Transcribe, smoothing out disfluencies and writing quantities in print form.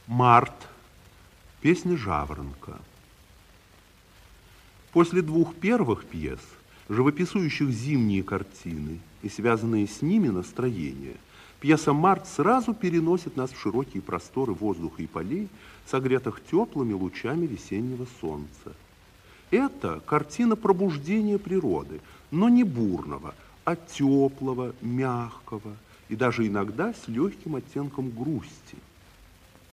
Март. Песня жаворонка. После двух первых пьес, живописующих зимние картины и связанные с ними настроения, пьеса «Март» сразу переносит нас в широкие просторы воздуха и полей, согретых теплыми лучами весеннего солнца. Это картина пробуждения природы, но не бурного, а теплого, мягкого и даже иногда с легким оттенком грусти.